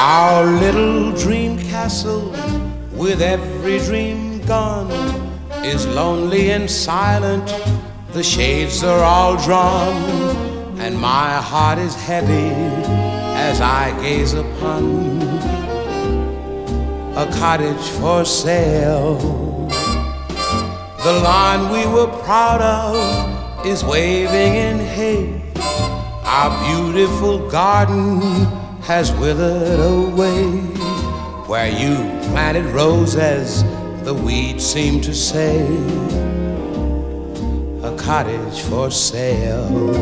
Our little dream castle, with every dream gone, is lonely and silent. The shades are all drawn, and my heart is heavy as I gaze upon a cottage for sale. The lawn we were proud of is waving in hay. Our beautiful garden has withered away. Where you planted roses, the weeds seem to say, a cottage for sale.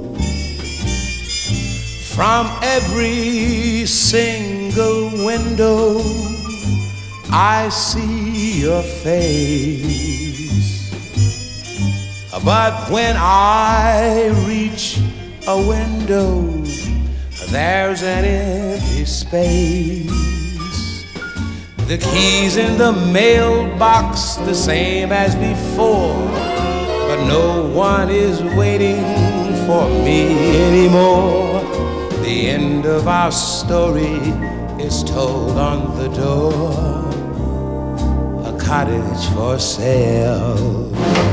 From every single window I see your face, but when I reach a window, there's an empty space. The keys in the mailbox the same as before, but no one is waiting for me anymore. The end of our story is told on the door, a cottage for sale.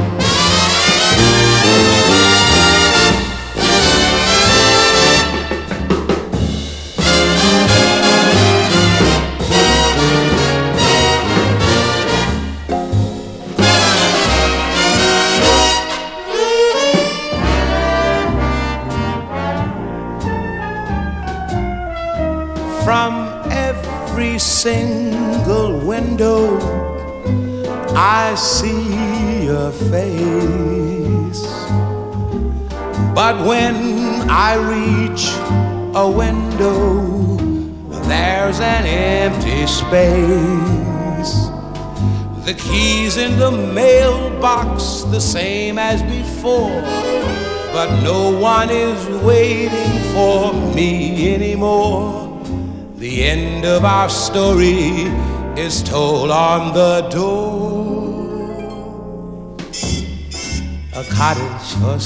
From every single window I see your face, but when I reach a window, there's an empty space. The keys in the mailbox the same as before, but no one is waiting for me anymore. The end of our story is told on the door, a cottage for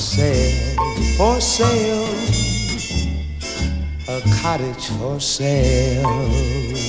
sale, a cottage for sale.